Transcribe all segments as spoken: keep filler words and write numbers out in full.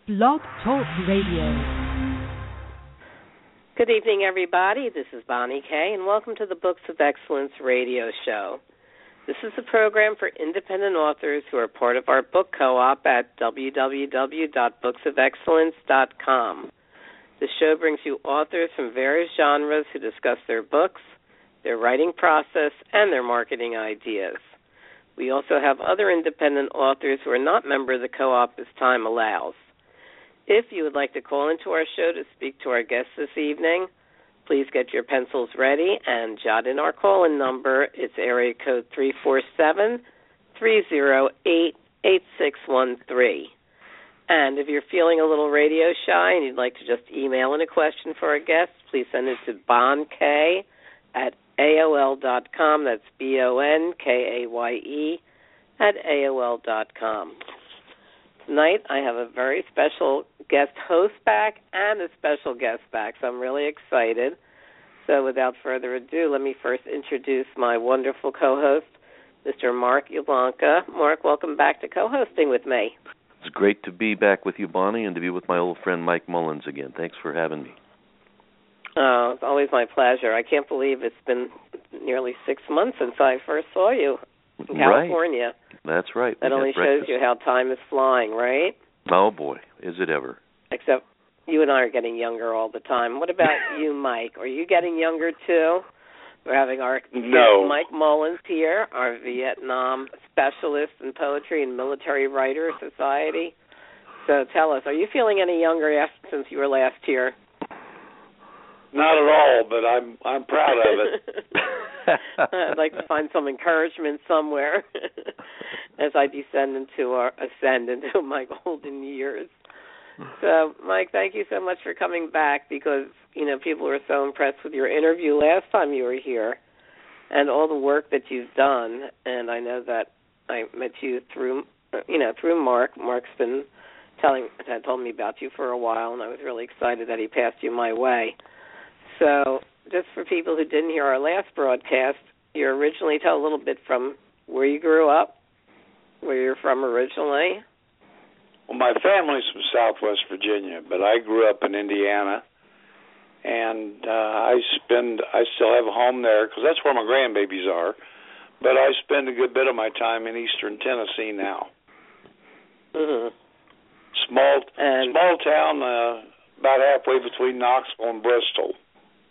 Blog Talk Radio. Good evening, everybody. This is Bonnie Kay, and welcome to the Books of Excellence radio show. This is a program for independent authors who are part of our book co-op at w w w dot books of excellence dot com. The show brings you authors from various genres who discuss their books, their writing process, and their marketing ideas. We also have other independent authors who are not members of the co-op as time allows. If you would like to call into our show to speak to our guests this evening, please get your pencils ready and jot in our call-in number. It's area code three four seven, three zero eight, eight six one three. And if you're feeling a little radio shy and you'd like to just email in a question for our guests, please send it to bonkay at A O L dot com. That's B O N K A Y E at A O L dot com. Tonight I have a very special guest host back and a special guest back, so I'm really excited. So without further ado, let me first introduce my wonderful co-host, Mister Mark Ulanka. Mark, welcome back to co-hosting with me. It's great to be back with you, Bonnie, and to be with my old friend Mike Mullins again. Thanks for having me. Oh, it's always my pleasure. I can't believe it's been nearly six months since I first saw you in California. Right. That's right. That only shows you how time is flying, right? Oh, boy, is it ever. Except you and I are getting younger all the time. What about you, Mike? Are you getting younger, too? We're having our no. Mike Mullins here, our Vietnam specialist in poetry and military writer society. So tell us, are you feeling any younger since you were last here? Not at all, but I'm I'm proud of it. I'd like to find some encouragement somewhere as I descend into or ascend into my golden years. So, Mike, thank you so much for coming back because, you know, people were so impressed with your interview last time you were here and all the work that you've done. And I know that I met you through, you know, through Mark. Mark's been telling, had told me about you for a while, and I was really excited that he passed you my way. So just for people who didn't hear our last broadcast, you originally tell a little bit from where you grew up, where you're from originally. Well, my family's from Southwest Virginia, but I grew up in Indiana, and uh, I spend, I still have a home there because that's where my grandbabies are, but I spend a good bit of my time in eastern Tennessee now. Mm-hmm. Small, and small town, uh, about halfway between Knoxville and Bristol.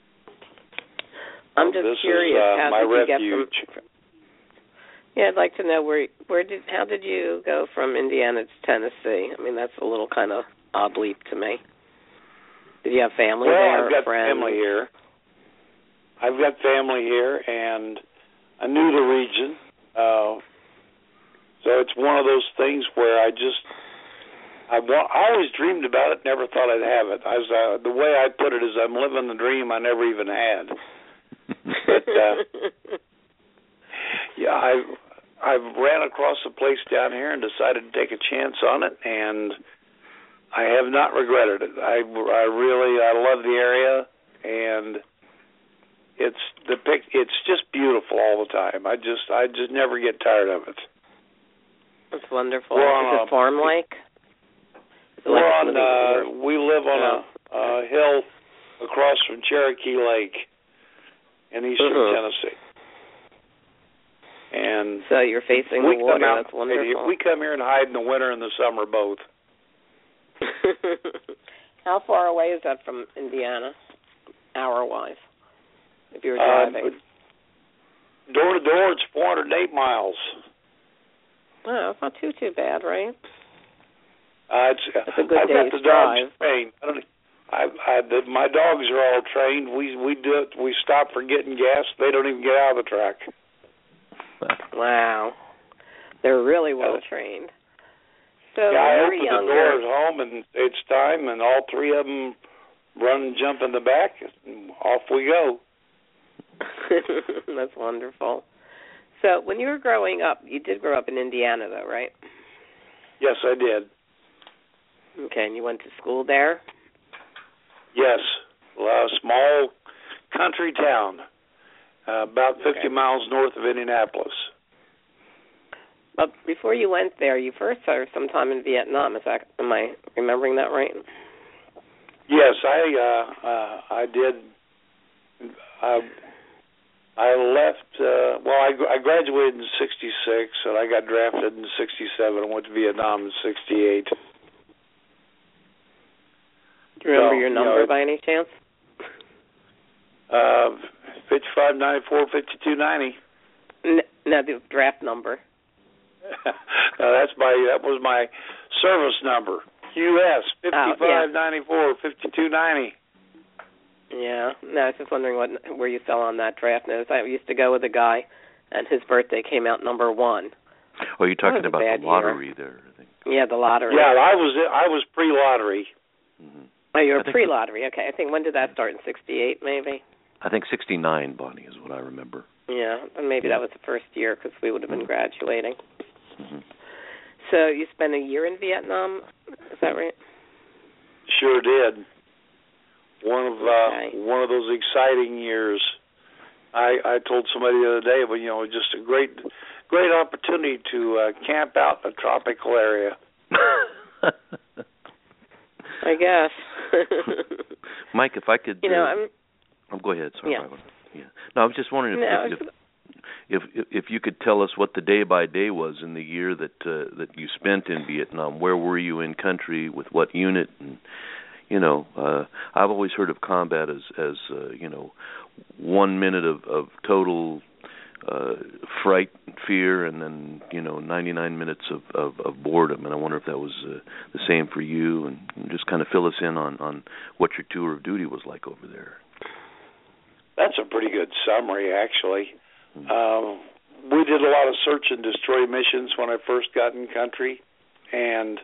I'm just this curious. Is, uh, how my did you refuge. get from? Yeah, I'd like to know where where did how did you go from Indiana to Tennessee? I mean, that's a little kind of odd leap to me. Did you have family well, there? I've got friends? family here. I've got family here, and I knew the region. Uh, so it's one of those things where I just I want. I always dreamed about it, never thought I'd have it. I was uh, the way I put it is I'm living the dream I never even had. But uh, yeah, I I ran across a place down here and decided to take a chance on it, and I have not regretted it. I, I really I love the area, and it's the pic. It's just beautiful all the time. I just I just never get tired of it. That's wonderful. We're Is it farm like? We're on. Uh, we live on a, a hill across from Cherokee Lake in eastern uh-huh. Tennessee. And so you're facing the water. Out, That's wonderful. We come here and hide in the winter and the summer both. How far away is that from Indiana, hour-wise, if you were Uh, driving? door to door, it's four hundred eight miles. Oh, it's not too too bad, right? Uh, it's, That's a good I've got day's the drive. dogs trained. I don't, I, I, the, my dogs are all trained. We we do it. We stop for getting gas. They don't even get out of the truck. Wow, they're really well trained. So yeah, I when open you were the door at home, and it's time, and all three of them run and jump in the back, and off we go. That's wonderful. So when you were growing up, you did grow up in Indiana, though, right? Yes, I did. Okay, and you went to school there? Yes, a small country town, uh, about fifty okay. miles north of Indianapolis. But before you went there, you first served some time in Vietnam. Is that, am I remembering that right? Yes, I uh, uh, I did. I I left. Uh, well, I, I graduated in sixty-six, and I got drafted in sixty-seven. and went to Vietnam in sixty-eight. Do you remember so, your number you know, by any chance? Uh, fifty-five ninety-four fifty-two ninety. N- no, the draft number. No, that's my that was my service number. U S fifty-five ninety-four fifty-two ninety. Yeah, no, I was just wondering what where you fell on that draft notice. I used to go with a guy, and his birthday came out number one. Oh, you're talking about the lottery year. there, I think. Yeah, the lottery. Yeah, I was I was pre-lottery. Mm-hmm. Oh, you were pre-lottery. Okay, I think when did that start? In sixty-eight, maybe. I think sixty-nine, Bonnie, is what I remember. Yeah, and maybe that was the first year because we would have been mm-hmm. graduating. Mm-hmm. So you spent a year in Vietnam, is that right? Sure did. One of uh, okay. one of those exciting years. I I told somebody the other day, but you know, just a great great opportunity to uh, camp out in a tropical area. I guess. Mike, if I could, you know, uh, I'm. Oh, go ahead. Sorry. Yeah. yeah. No, I was just wondering if, no, if, if if if you could tell us what the day by day was in the year that uh, that you spent in Vietnam. Where were you in country? With what unit? And you know, uh, I've always heard of combat as as uh, you know, one minute of of total uh, fright and fear, and then you know, ninety-nine minutes of, of, of boredom. And I wonder if that was uh, the same for you, and just kind of fill us in on, on what your tour of duty was like over there. That's a pretty good summary, actually. Mm-hmm. Um, we did a lot of search and destroy missions when I first got in country, and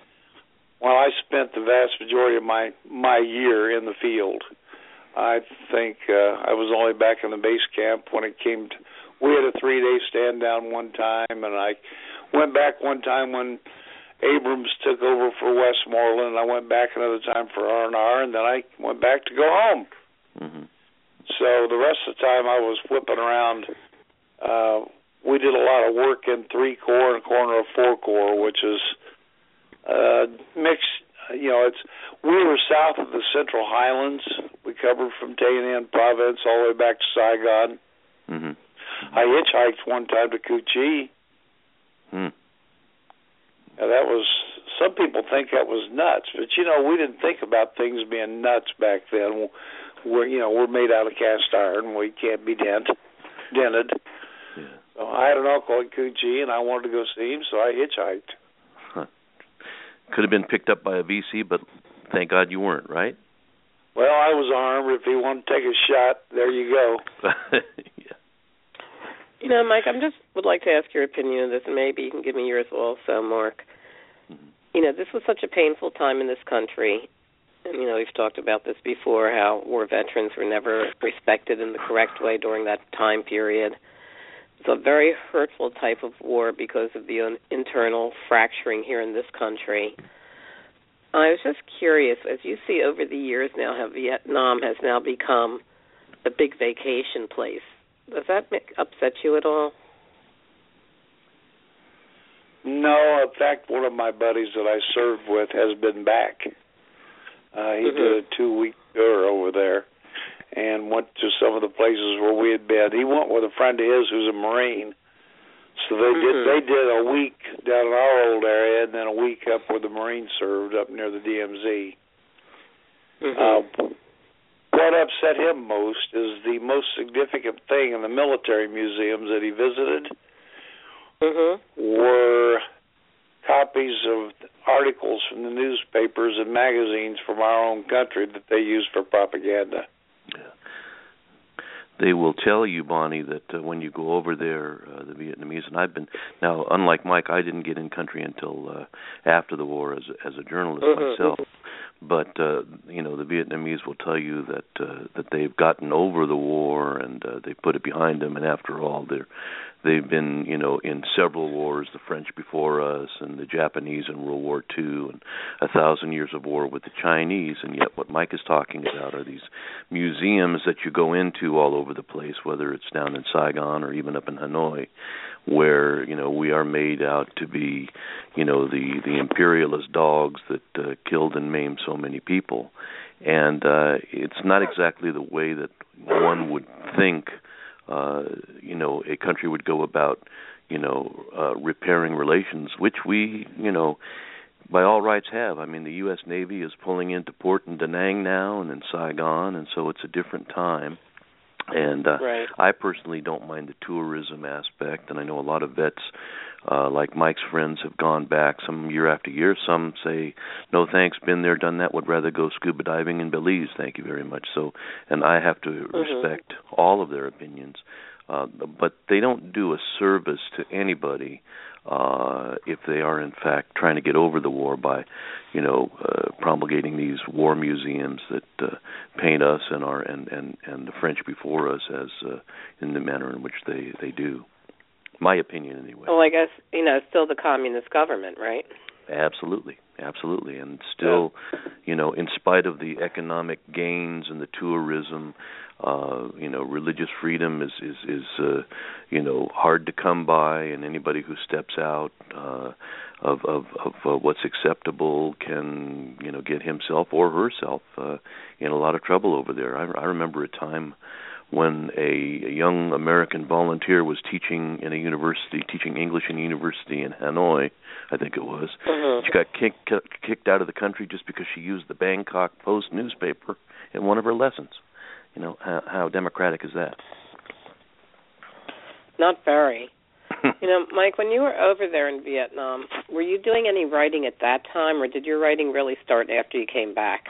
while I spent the vast majority of my, my year in the field, I think uh, I was only back in the base camp when it came to, we had a three-day stand down one time, and I went back one time when Abrams took over for Westmoreland, and I went back another time for R and R, and then I went back to go home. Mm-hmm. So the rest of the time I was whipping around. Uh, we did a lot of work in three corps and a corner of four corps, which is uh, mixed. You know, it's we were south of the Central Highlands. We covered from Tay Ninh Province all the way back to Saigon. Mm-hmm. I hitchhiked one time to Cu Chi. Mm. Now, that was, some people think that was nuts, but you know, we didn't think about things being nuts back then. We're, you know, we're made out of cast iron. We can't be dent, dented. Yeah. So I had an uncle in Cu Chi, and I wanted to go see him, so I hitchhiked. Huh. Could have been picked up by a V C, but thank God you weren't, right? Well, I was armed. If he wanted to take a shot, there you go. Yeah. You know, Mike, I just would like to ask your opinion on this, and maybe you can give me yours also, Mark. Mm-hmm. You know, this was such a painful time in this country. And, you know, we've talked about this before, how war veterans were never respected in the correct way during that time period. It's a very hurtful type of war because of the un- internal fracturing here in this country. I was just curious, as you see over the years now how Vietnam has now become a big vacation place, does that make, upset you at all? No. In fact, one of my buddies that I served with has been back. Uh, he mm-hmm. did a two-week tour over there and went to some of the places where we had been. He went with a friend of his who's a Marine. So they mm-hmm. did they did a week down in our old area and then a week up where the Marines served up near the D M Z. Mm-hmm. Uh, what upset him most is the most significant thing in the military museums that he visited mm-hmm. were copies of articles from the newspapers and magazines from our own country that they use for propaganda. Yeah. They will tell you, Bonnie, that uh, when you go over there, uh, the Vietnamese, and I've been, now, unlike Mike, I didn't get in country until uh, after the war as, as a journalist mm-hmm. myself. But, uh, you know, the Vietnamese will tell you that uh, that they've gotten over the war and uh, they put it behind them, and after all, they're they've been, you know, in several wars, the French before us and the Japanese in World War Two and a thousand years of war with the Chinese. And yet what Mike is talking about are these museums that you go into all over the place, whether it's down in Saigon or even up in Hanoi, where, you know, we are made out to be, you know, the, the imperialist dogs that uh, killed and maimed so many people. And uh, it's not exactly the way that one would think, uh, you know, a country would go about, you know, uh, repairing relations, which we, you know, by all rights have. I mean, the U S Navy is pulling into port in Da Nang now and in Saigon, and so it's a different time. And uh, right. I personally don't mind the tourism aspect, and I know a lot of vets, uh, like Mike's friends, have gone back some year after year. Some say, no thanks, been there, done that, would rather go scuba diving in Belize, thank you very much. So, and I have to mm-hmm. respect all of their opinions, uh, but they don't do a service to anybody uh, if they are, in fact, trying to get over the war by, you know, uh, promulgating these war museums that uh, paint us and our and, and, and the French before us as uh, in the manner in which they, they do. My opinion, anyway. Well, I guess, you know, it's still the communist government, right? Absolutely, absolutely. And still, yeah. you know, in spite of the economic gains and the tourism, uh, you know, religious freedom is, is, is uh, you know, hard to come by, and anybody who steps out uh, of, of, of uh, what's acceptable can, you know, get himself or herself uh, in a lot of trouble over there. I, I remember a time when a, a young American volunteer was teaching in a university, teaching English in a university in Hanoi, I think it was. Mm-hmm. She got kicked, kicked out of the country just because she used the Bangkok Post newspaper in one of her lessons. You know, how, how democratic is that? Not very. You know, Mike, when you were over there in Vietnam, were you doing any writing at that time, or did your writing really start after you came back?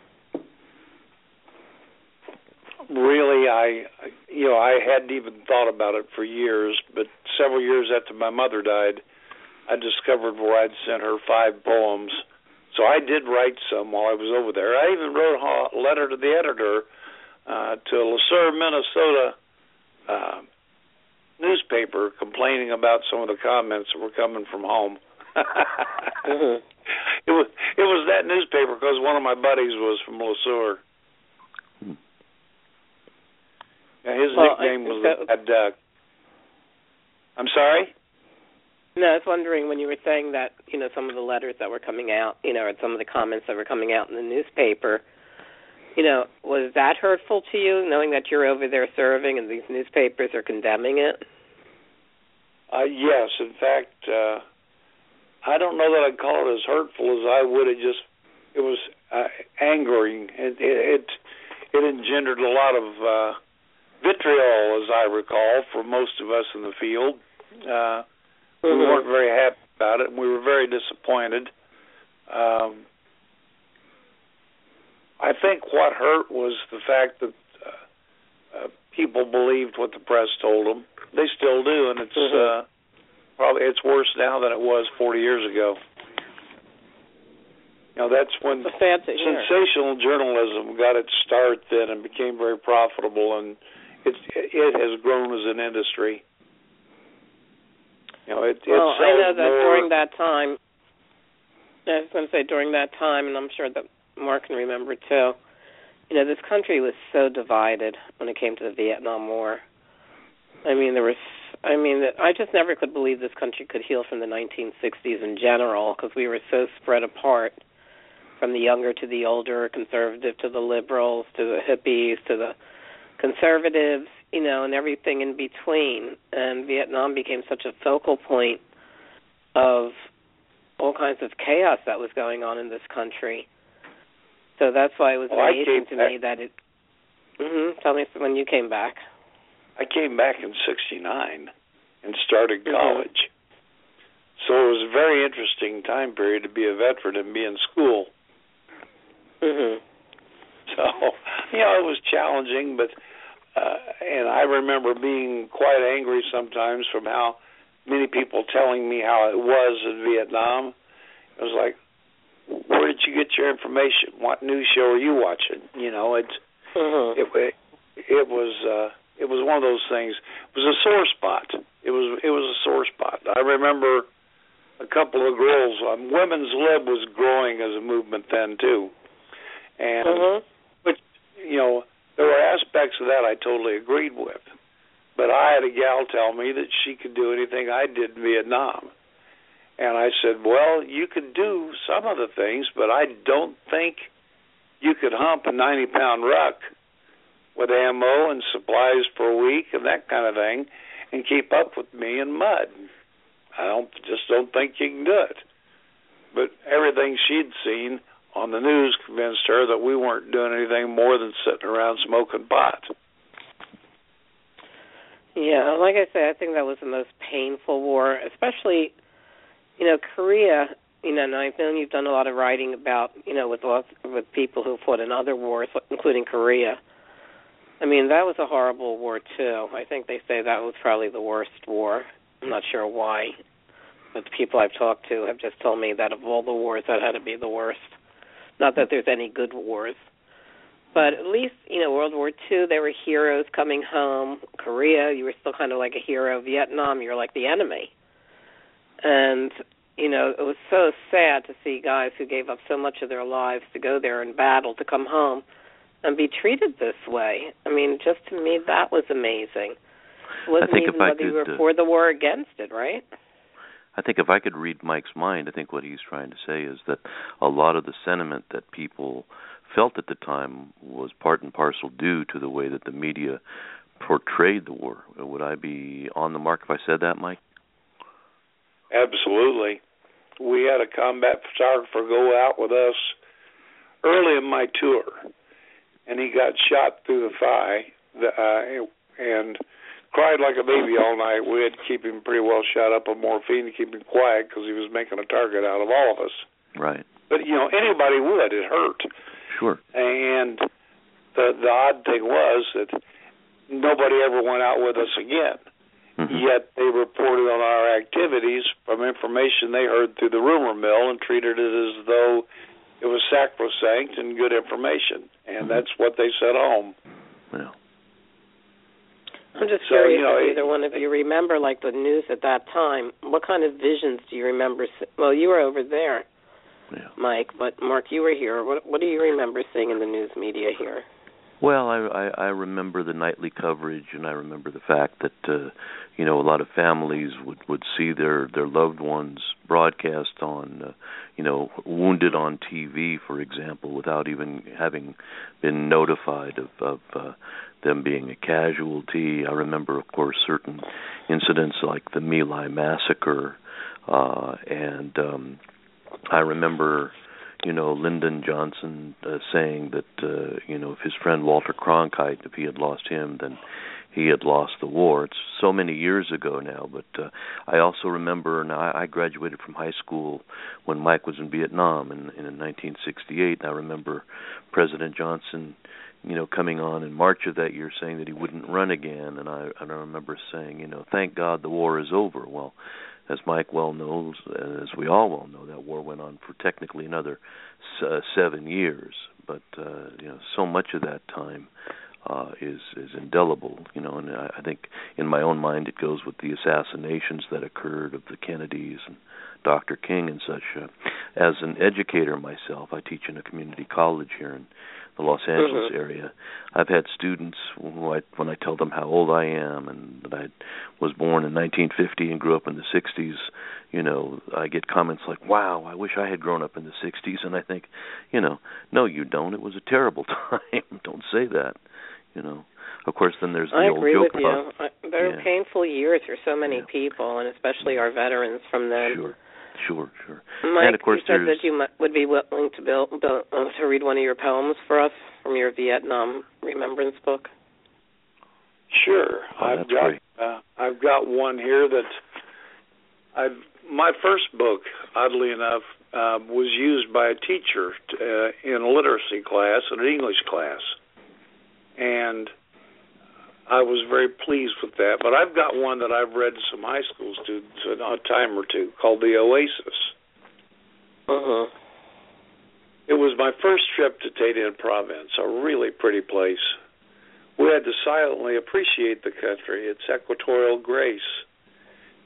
Really, I, you know, I hadn't even thought about it for years, but several years after my mother died, I discovered where I'd sent her five poems. So I did write some while I was over there. I even wrote a letter to the editor uh, to Le Sueur, Minnesota uh, newspaper complaining about some of the comments that were coming from home. mm-hmm. It was it was that newspaper because one of my buddies was from Le Sueur. Yeah, his well, nickname was the Bad Duck. I'm sorry? No, I was wondering when you were saying that, you know, some of the letters that were coming out, you know, or some of the comments that were coming out in the newspaper, you know, was that hurtful to you, knowing that you're over there serving and these newspapers are condemning it? Uh, yes. In fact, uh, I don't know that I'd call it as hurtful as I would have just, it was uh, angering. It, it, it engendered a lot of uh, vitriol, as I recall, for most of us in the field. Uh, mm-hmm. We weren't very happy about it, and we were very disappointed. Um, I think what hurt was the fact that uh, uh, people believed what the press told them. They still do, and it's mm-hmm. uh, probably it's worse now than it was forty years ago. You know, that's when sensational journalism got its start then and became very profitable, and it it has grown as an industry. You know, it, it well, sells I know that more. During that time, I was going to say during that time, and I'm sure that Mark can remember too, you know, this country was so divided when it came to the Vietnam War. I mean, there was, I mean, I just never could believe this country could heal from the nineteen sixties in general, because we were so spread apart, from the younger to the older, conservative to the liberals, to the hippies, to the conservatives, you know, and everything in between. And Vietnam became such a focal point of all kinds of chaos that was going on in this country. So that's why it was well, amazing to back, me that it... Mm-hmm, tell me when you came back. I came back in sixty-nine and started college. Mm-hmm. So it was a very interesting time period to be a veteran and be in school. Mm-hmm. So, you know, it was challenging, but... Uh, and I remember being quite angry sometimes from how many people telling me how it was in Vietnam. It was like, where did you get your information? What news show are you watching? You know, it's mm-hmm. it, it it was uh, it was one of those things. It was a sore spot. It was it was a sore spot. I remember a couple of girls. Um, women's lib was growing as a movement then too, and mm-hmm. but you know there were aspects of that I totally agreed with. But I had a gal tell me that she could do anything I did in Vietnam, and I said, well, you could do some of the things, but I don't think you could hump a ninety pound ruck with ammo and supplies for a week and that kind of thing, and keep up with me in mud. I don't just don't think you can do it. But everything she'd seen on the news convinced her that we weren't doing anything more than sitting around smoking pot. Yeah, like I said, I think that was the most painful war, especially, you know, Korea. You know, and I've known you've done a lot of writing about, you know, with lots, with people who fought in other wars, including Korea. I mean, that was a horrible war, too. I think they say that was probably the worst war. I'm not sure why, but the people I've talked to have just told me that of all the wars, that had to be the worst. Not that there's any good wars. But at least, you know, World War Two, there were heroes coming home. Korea, you were still kind of like a hero. Vietnam, you were like the enemy. And, you know, it was so sad to see guys who gave up so much of their lives to go there and battle, to come home and be treated this way. I mean, just to me, that was amazing. It wasn't I think even if I whether could, you were uh, for the war or against it, right? I think if I could read Mike's mind, I think what he's trying to say is that a lot of the sentiment that people felt at the time was part and parcel due to the way that the media portrayed the war. Would I be on the mark if I said that, Mike? Absolutely. We had a combat photographer go out with us early in my tour, and he got shot through the thigh uh, and cried like a baby all night. We had to keep him pretty well shot up on morphine to keep him quiet because he was making a target out of all of us. Right. But, you know, anybody would. It hurt. Sure. And the the odd thing was that nobody ever went out with us again. Mm-hmm. Yet they reported on our activities from information they heard through the rumor mill and treated it as though it was sacrosanct and good information. And mm-hmm. that's what they sent home. Yeah. I'm just so, curious you know, if either it, one of you remember, like, the news at that time. What kind of visions do you remember? Well, you were over there, yeah. Mike, but Mark, you were here. What, what do you remember seeing in the news media here? Well, I, I, I remember the nightly coverage, and I remember the fact that, uh, you know, a lot of families would, would see their, their loved ones broadcast on, uh, you know, wounded on T V, for example, without even having been notified of, of uh, them being a casualty. I remember, of course, certain incidents like the My Lai massacre, uh, and um, I remember, you know, Lyndon Johnson uh, saying that, uh, you know, if his friend Walter Cronkite, if he had lost him, then he had lost the war. It's so many years ago now, but uh, I also remember, now I, I graduated from high school when Mike was in Vietnam in, in nineteen sixty-eight, and I remember President Johnson, you know, coming on in March of that year saying that he wouldn't run again, and I, and I remember saying, you know, thank God the war is over. Well, as Mike well knows, as we all well know, that war went on for technically another uh, seven years. But uh, you know, so much of that time uh, is is indelible. You know, and I, I think in my own mind it goes with the assassinations that occurred of the Kennedys and Doctor King and such. Uh, as an educator myself, I teach in a community college here in the Los Angeles mm-hmm. area. I've had students who I, when I tell them how old I am and that I was born in nineteen fifty and grew up in the sixties, you know, I get comments like, wow, I wish I had grown up in the sixties. And I think, you know, no, you don't. It was a terrible time. Don't say that, you know. Of course, then there's the I old agree joke with about, you. I, there yeah. were painful years for so many yeah. people, and especially our veterans from then. Sure. Sure, sure. Mike, and of course, you said there's... that you would be willing to build, build, uh, to read one of your poems for us from your Vietnam Remembrance book. Sure, oh, I've got uh, I've got one here that I've my first book, oddly enough, uh, was used by a teacher t- uh, in a literacy class, an English class, and I was very pleased with that. But I've got one that I've read to some high school students a time or two called The Oasis. Uh-huh. It was my first trip to Tay Dinh Province, a really pretty place. We had to silently appreciate the country, its equatorial grace,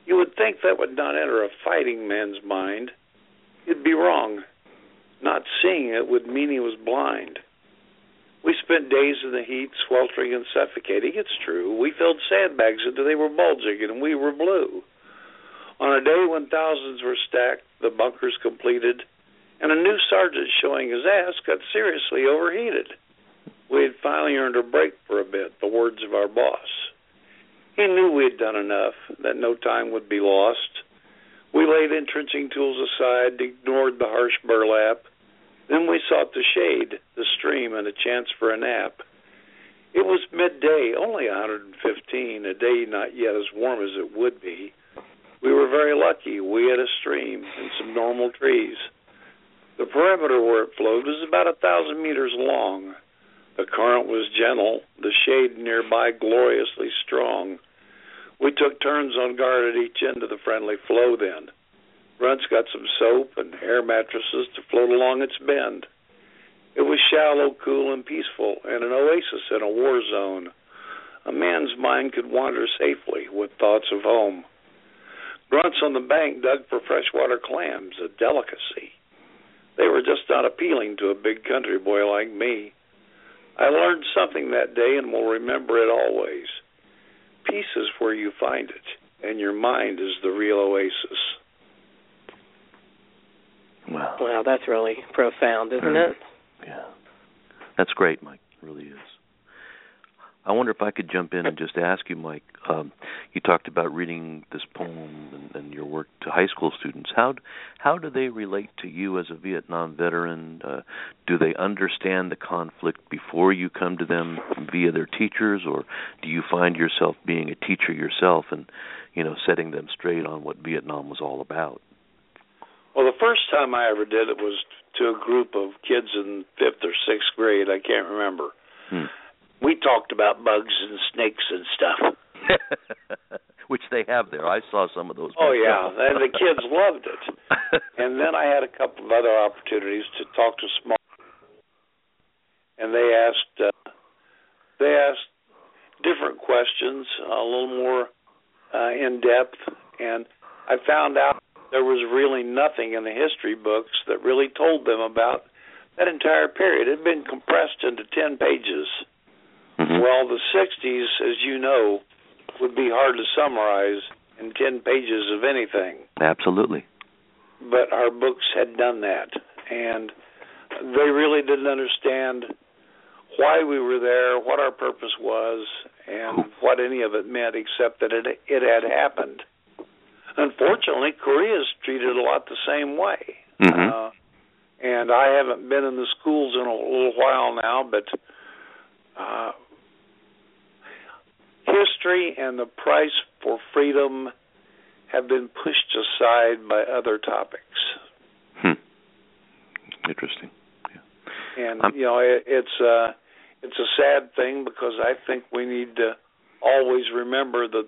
You would think that would not enter a fighting man's mind. You'd be wrong. Not seeing it would mean he was blind. We spent days in the heat, sweltering and suffocating. It's true. We filled sandbags until they were bulging, and we were blue. On a day when thousands were stacked, the bunkers completed, and a new sergeant showing his ass got seriously overheated. We had finally earned a break for a bit, the words of our boss. He knew we had done enough, that no time would be lost. We laid entrenching tools aside, ignored the harsh burlap. Then we sought the shade, the stream, and a chance for a nap. It was midday, only one hundred fifteen, a day not yet as warm as it would be. We were very lucky. We had a stream and some normal trees. The perimeter where it flowed was about a thousand meters long. The current was gentle, the shade nearby gloriously strong. We took turns on guard at each end of the friendly flow then. Runt's got some soap and air mattresses to float along its bend. It was shallow, cool, and peaceful, and an oasis in a war zone. A man's mind could wander safely with thoughts of home. Grunts on the bank dug for freshwater clams, a delicacy. They were just not appealing to a big country boy like me. I learned something that day and will remember it always. Peace is where you find it, and your mind is the real oasis. Wow. Wow, that's really profound, isn't mm. it? Yeah. That's great, Mike. It really is. I wonder if I could jump in and just ask you, Mike, um, you talked about reading this poem and, and your work to high school students. How how do they relate to you as a Vietnam veteran? Uh, do they understand the conflict before you come to them via their teachers, or do you find yourself being a teacher yourself and, you know, setting them straight on what Vietnam was all about? Well, the first time I ever did it was to a group of kids in fifth or sixth grade. I can't remember. Hmm. We talked about bugs and snakes and stuff. Which they have there. I saw some of those. Oh, yeah. And the kids loved it. And then I had a couple of other opportunities to talk to small. And they asked, uh, they asked different questions, a little more uh, in-depth. And I found out there was really nothing in the history books that really told them about that entire period. It had been compressed into ten pages. Mm-hmm. Well, the sixties, as you know, would be hard to summarize in ten pages of anything. Absolutely. But our books had done that, and they really didn't understand why we were there, what our purpose was, and what any of it meant, except that it it had happened. Unfortunately, Korea's treated a lot the same way. Mm-hmm. Uh, and I haven't been in the schools in a little while now, but uh, history and the price for freedom have been pushed aside by other topics. Hmm. Interesting. Yeah. And, I'm... you know, it, it's, uh, it's a sad thing because I think we need to always remember that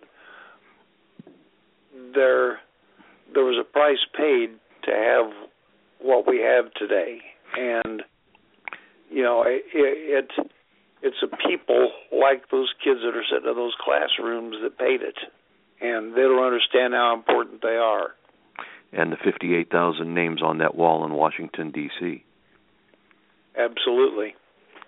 there there was a price paid to have what we have today, and you know it, it it's a people like those kids that are sitting in those classrooms that paid it, and they don't understand how important they are. And the fifty-eight thousand names on that wall in Washington, D C Absolutely.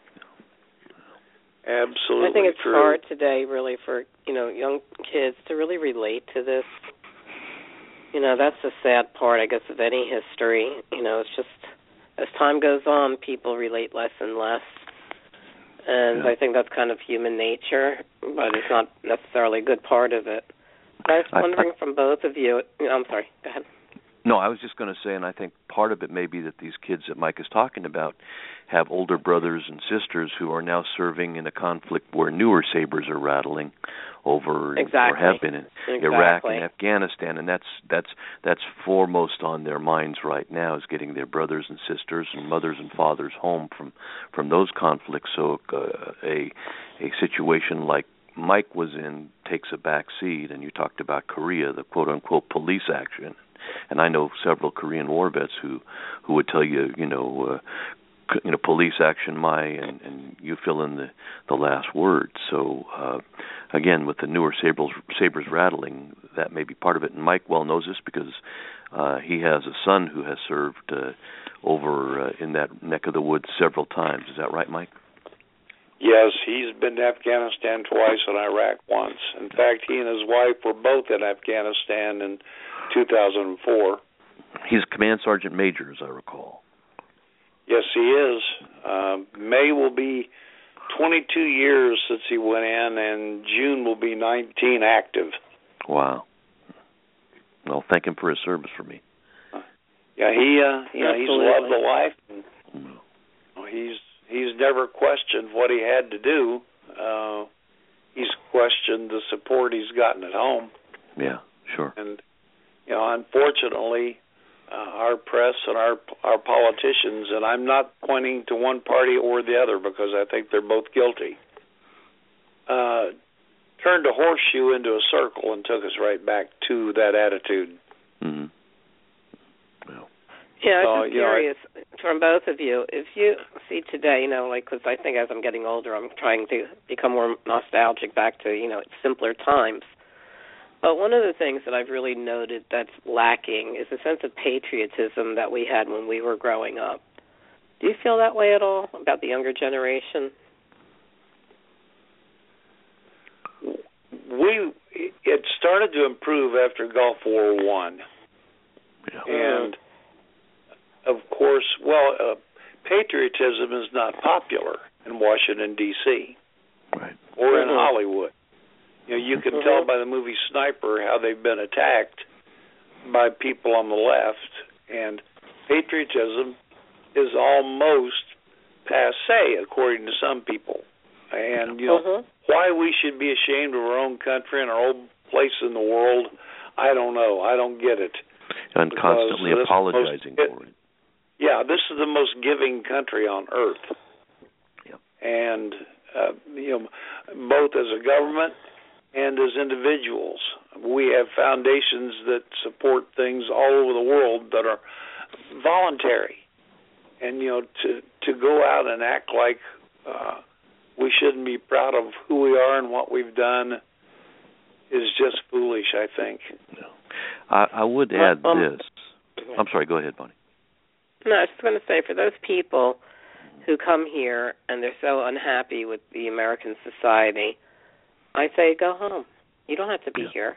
Absolutely. I think it's true. hard today, really, for you know young kids to really relate to this. You know, that's the sad part, I guess, of any history. You know, it's just as time goes on, people relate less and less. And yeah. I think that's kind of human nature, but it's not necessarily a good part of it. But I was wondering I, I, from both of you, I'm sorry, go ahead. No, I was just going to say, and I think part of it may be that these kids that Mike is talking about have older brothers and sisters who are now serving in a conflict where newer sabers are rattling over exactly. or have been in exactly. Iraq and Afghanistan, and that's that's that's foremost on their minds right now, is getting their brothers and sisters and mothers and fathers home from from those conflicts. So uh, a a situation like Mike was in takes a back seat, and you talked about Korea, the quote-unquote police action. And I know several Korean war vets who, who would tell you, you know, uh, you know, police action, my, and, and you fill in the, the last word. So, uh, again, with the newer sabers, sabers rattling, that may be part of it. And Mike well knows this because uh, he has a son who has served uh, over uh, in that neck of the woods several times. Is that right, Mike? Yes, he's been to Afghanistan twice and Iraq once. In fact, he and his wife were both in Afghanistan in two thousand four. He's Command Sergeant Major, as I recall. Yes, he is. Uh, May will be twenty-two years since he went in, and June will be nineteen active. Wow. Well, thank him for his service for me. Yeah, he uh, you know, he's loved the life. And, mm. he's he's never questioned what he had to do. Uh, he's questioned the support he's gotten at home. Yeah, sure. And you know, unfortunately, uh, our press and our our politicians, and I'm not pointing to one party or the other because I think they're both guilty, uh, turned a horseshoe into a circle and took us right back to that attitude. Mm-hmm. Well. Yeah, So, I'm just you know, curious from both of you. If you see today, you know, like, because I think as I'm getting older, I'm trying to become more nostalgic back to, you know, simpler times. But one of the things that I've really noted that's lacking is a sense of patriotism that we had when we were growing up. Do you feel that way at all about the younger generation? We it started to improve after Gulf War One, Yeah. and of course, well, uh, patriotism is not popular in Washington D C Right. or in Mhm. Hollywood. You know, you can Mhm. tell by the movie Sniper how they've been attacked by people on the left, and patriotism is almost passé, according to some people. And, you know, Mhm. why we should be ashamed of our own country and our own place in the world, I don't know. I don't get it. And Because constantly this apologizing most, for it. Yeah, this is the most giving country on earth. Yep. And, uh, you know, both as a government and as individuals, we have foundations that support things all over the world that are voluntary. And, you know, to, to go out and act like uh, we shouldn't be proud of who we are and what we've done is just foolish, I think. No. I, I would add um, this. I'm sorry, go ahead, Bonnie. No, I was just going to say, for those people who come here and they're so unhappy with the American society, I say go home. You don't have to be Yeah. here.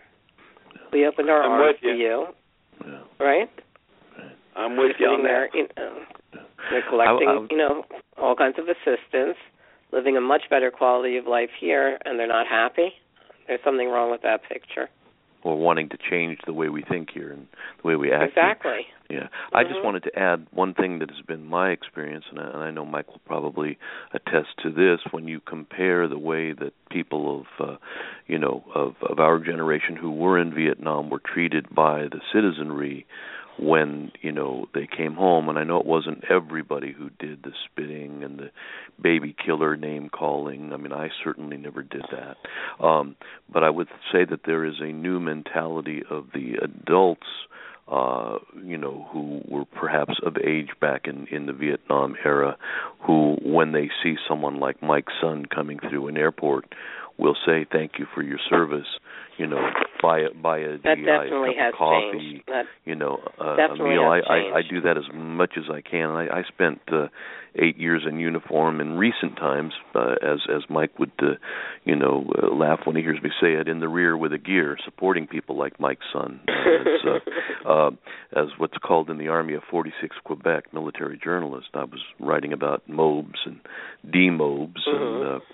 We opened our I'm arms with to you. you, Yeah. right? Right. I'm with you They're on sitting there, that. you know, they're collecting, I, I, you know, all kinds of assistance, living a much better quality of life here, and they're not happy. There's something wrong with that picture. Or wanting to change the way we think here and the way we act. Exactly. Here. Yeah. I just Mhm. wanted to add one thing that has been my experience, and I, and I know Mike will probably attest to this. When you compare the way that people of, uh, you know, of, of our generation who were in Vietnam were treated by the citizenry when, you know, they came home, and I know it wasn't everybody who did the spitting and the baby killer name calling. I mean, I certainly never did that. Um, but I would say that there is a new mentality of the adults, uh, you know, who were perhaps of age back in, in the Vietnam era, who, when they see someone like Mike's son coming through an airport, will say, thank you for your service, you know, buy a, buy a That D I, definitely a cup has of coffee, changed. That you know, a, a definitely meal. I, has I, I changed. do that as much as I can. I, I spent uh, eight years in uniform in recent times, uh, as as Mike would, uh, you know, uh, laugh when he hears me say it, in the rear with a gear, supporting people like Mike's son, uh, as, uh, uh, as what's called in the Army a forty-six Quebec military journalist. I was writing about M O B S and D M O B S Mhm. and uh,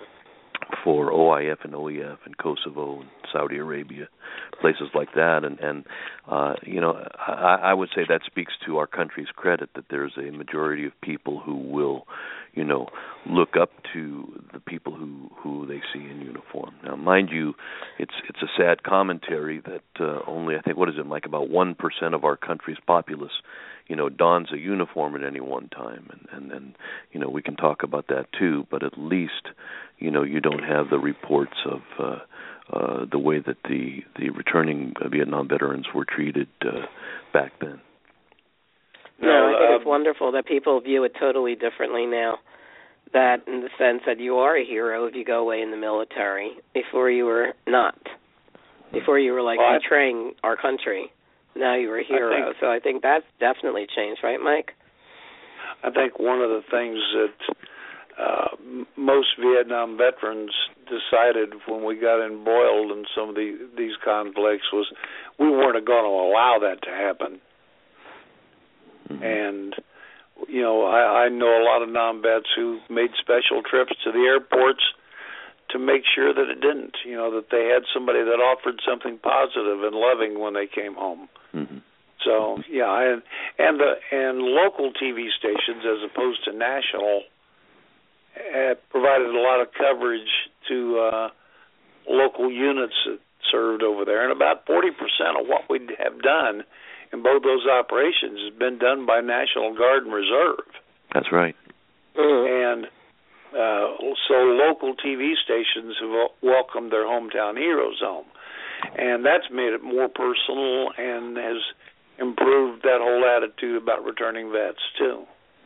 for O I F and O E F and Kosovo and Saudi Arabia, places like that. And, and uh, you know, I, I would say that speaks to our country's credit that there's a majority of people who will, you know, look up to the people who, who they see in uniform. Now, mind you, it's it's a sad commentary that uh, only, I think, what is it, Mike, about one percent of our country's populace, you know, dons a uniform at any one time. And, and, and, you know, we can talk about that too, but at least, you know, you don't have the reports of uh, uh, the way that the, the returning Vietnam veterans were treated uh, back then. No, no I think uh, it's wonderful that people view it totally differently now. That in the sense that you are a hero if you go away in the military. Before you were not. Before you were like well, betraying our country. Now you were a hero. I think, so I think that's definitely changed, right, Mike? I think one of the things that uh, most Vietnam veterans decided when we got embroiled in some of the, these conflicts was we weren't going to allow that to happen. Mm-hmm. And you know, I, I know a lot of non-vets who made special trips to the airports to make sure that it didn't, you know, that they had somebody that offered something positive and loving when they came home. Mm-hmm. So, yeah, I, and the and local T V stations as opposed to national uh, provided a lot of coverage to uh, local units that served over there. And about forty percent of what we have done in both those operations has been done by National Guard and Reserve. That's right. Mm-hmm. And uh, so local T V stations have welcomed their hometown heroes home. And that's made it more personal and has improved that whole attitude about returning vets, too.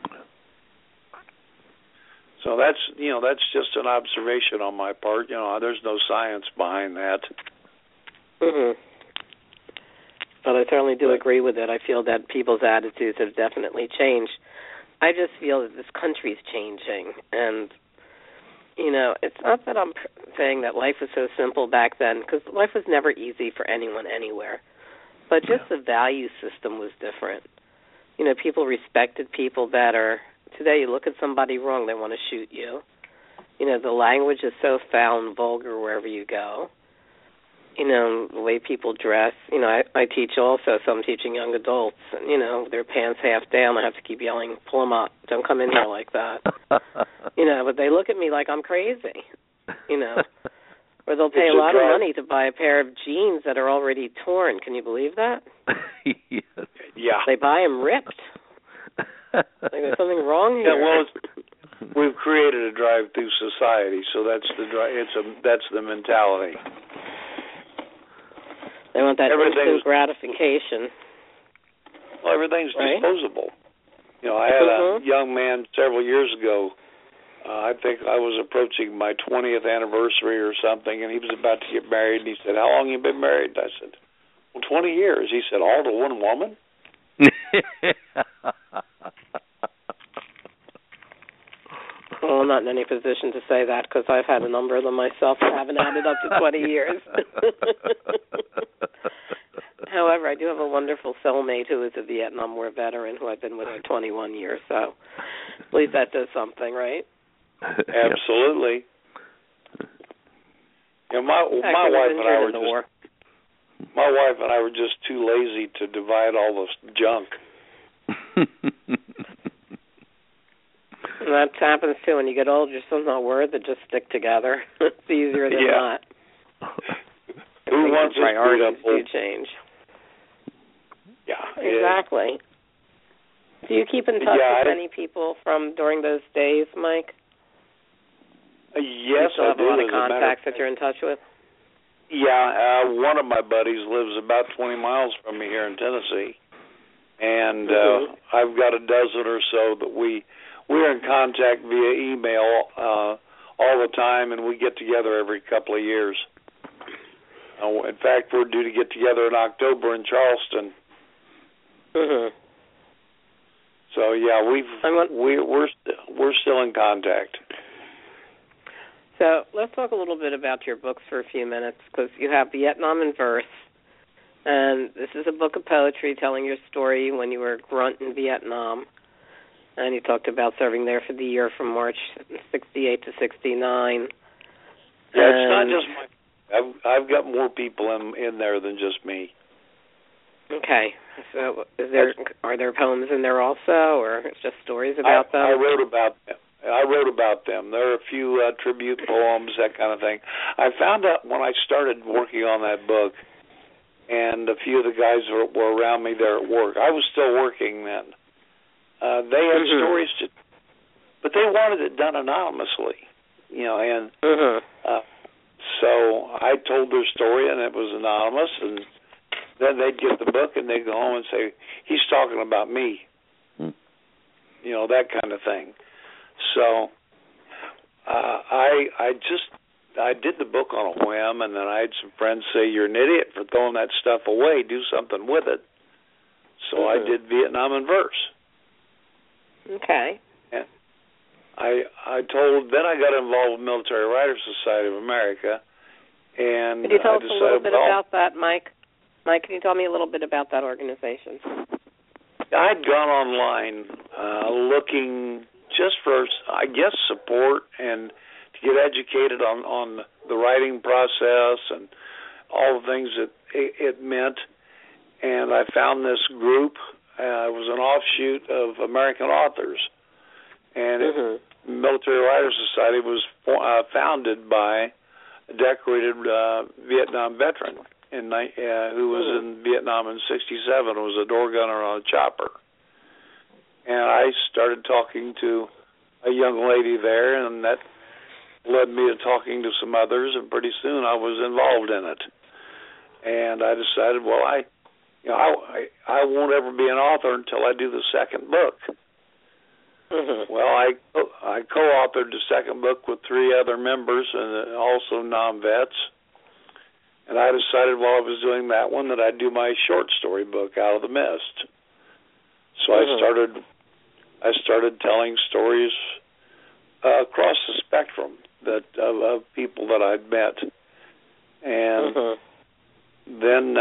So that's, you know, that's just an observation on my part. You know, there's no science behind that. Mm-hmm. But I certainly do agree with it. I feel that people's attitudes have definitely changed. I just feel that this country's changing. And, you know, it's not that I'm saying that life was so simple back then, because life was never easy for anyone anywhere. But just yeah. the value system was different. You know, people respected people better. Today you look at somebody wrong, they want to shoot you. You know, the language is so foul and vulgar wherever you go. You know, the way people dress. You know, I, I teach also, so I'm teaching young adults. And, you know, their pants half down, I have to keep yelling, pull them up. Don't come in here like that. You know, but they look at me like I'm crazy. You know, or they'll pay a lot of money to buy a pair of jeans that are already torn. Can you believe that? Yes. Yeah. They buy them ripped. Like there's something wrong here. Yeah, well, it's, we've created a drive-through society, so that's the it's a that's the mentality. They want that instant gratification. Well, everything's right? disposable. You know, I had mm-hmm. a young man several years ago. Uh, I think I was approaching my twentieth anniversary or something, and he was about to get married. And he said, "How long have you been married?" I said, "Well, twenty years." He said, "All to one woman?" Well, I'm not in any position to say that because I've had a number of them myself and haven't added up to twenty years. However, I do have a wonderful cellmate who is a Vietnam War veteran who I've been with for twenty-one years, so at least that does something, right? Absolutely. You know, my my wife and I were just war. my wife and I were just too lazy to divide all this junk. That happens too. When you get old, you're still not worth it. Just stick together. It's easier than yeah. not. Who wants priorities do change? Yeah, exactly. Yeah. Do you keep in touch yeah, with I, any people from during those days, Mike? Uh, yes, do you still have I do. a lot of contacts that you're in touch with? Yeah, uh, one of my buddies lives about twenty miles from me here in Tennessee, and mm-hmm. uh, I've got a dozen or so that we we're in contact via email uh, all the time, and we get together every couple of years. Uh, in fact, we're due to get together in October in Charleston. Mm-hmm. So yeah, we've want- we we're st- we're still in contact. So let's talk a little bit about your books for a few minutes, because you have Vietnam in Verse, and this is a book of poetry telling your story when you were a grunt in Vietnam, and you talked about serving there for the year from March sixty-eight to sixty-nine. Yeah, it's not just my. I've I've got more people in in there than just me. Okay, so is there are there poems in there also, or it's just stories about I, them? I wrote about them. I wrote about them. There are a few uh, tribute poems, that kind of thing. I found out when I started working on that book, and a few of the guys were, were around me there at work. I was still working then. Uh, they had mm-hmm. stories to, but they wanted it done anonymously, you know. And mm-hmm. uh, so I told their story, and it was anonymous. And then they'd get the book, and they'd go home and say, "He's talking about me." you know, that kind of thing. So uh, I I just I did the book on a whim, and then I had some friends say, "You're an idiot for throwing that stuff away. Do something with it." So mm-hmm. I did Vietnam in verse. Okay. And I I told then I got involved with Military Writers Society of America, and could you tell I us decided, a little bit well, about that, Mike? Mike, can you tell me a little bit about that organization? I'd gone online uh, looking just for, I guess, support and to get educated on, on the writing process and all the things that it, it meant. And I found this group. Uh, it was an offshoot of American Authors. And mm-hmm. it, Military Writers Society was uh, founded by a decorated uh, Vietnam veteran in uh, who was mm-hmm. in Vietnam in sixty-seven, was a door gunner on a chopper. And I started talking to a young lady there, and that led me to talking to some others, and pretty soon I was involved in it. And I decided, well, I, you know, I, I won't ever be an author until I do the second book. Mm-hmm. Well, I I co-authored the second book with three other members, and also non-vets. And I decided while I was doing that one that I'd do my short story book, Out of the Mist. So mm-hmm. I started, I started telling stories uh, across the spectrum that of, of people that I'd met, and mm-hmm. then